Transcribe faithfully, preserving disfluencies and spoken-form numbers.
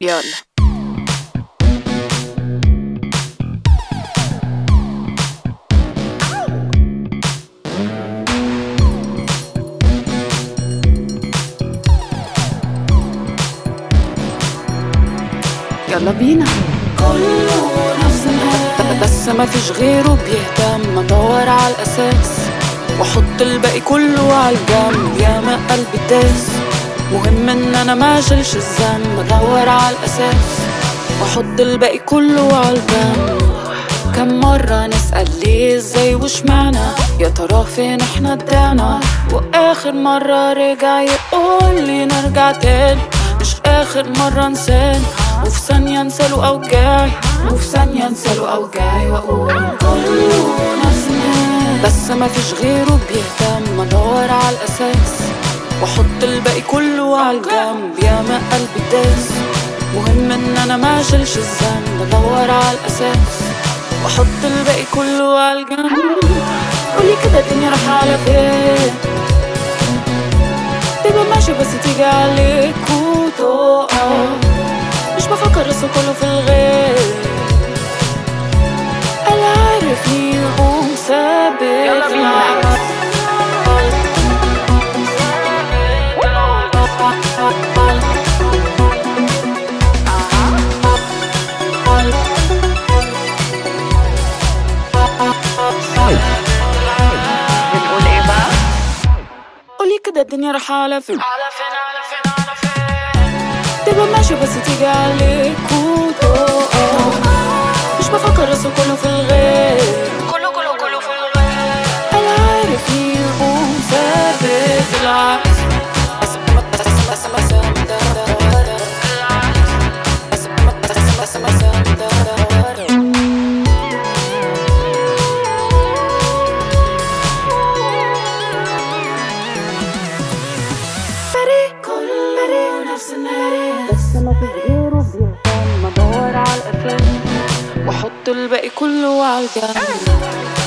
يلا. يلا بينا. كله نفس الهدف بس ما فيش غيره بيهتم، ادور على الاساس واحط الباقي كله على الجنب. يا ما قلبي داس، مهم ان انا ما اشيلش الذنب. ادور على الاساس واحط الباقي كله على الجنب. كم مرة نسأل ليه ازاي وش معنى، يا ترى فين احنا ضعنا، واخر مرة رجع يقول لي نرجع تاني. مش اخر مرة انسان، وفي ثانية انساله اوجاعي، وفي ثانية انساله اوجاعي واقول كله نفس الهدف بس ما فيش غيره بيهتم. ادور على الاساس واحط الباقي كله على الجنب. يا ما قلبي داس، مهم ان انا ما اشيلش الذنب. ادور على الاساس واحط الباقي كله على الجنب. قولي كده الدنيا رايحة على فين، تبقى ماشي بس تيجي عليك وتقف. مش بفكر راسه كله في الغير، اللي عارفني يقوم ثابت. بنقول ايه بقى؟ قولي كده الدنيا رايحة على فين، على فين على فين على فين تبقى ماشي بس تيجي عليك وتقف. مش بفكر راسه كله في الغير، كله كله كله في الغير. اللي عارفني يقوم ثابت. العكس كله نفس الهدف بس ما فيش غيره بيهتم. ادور على الاساس واحط الباقي كله على الجنب.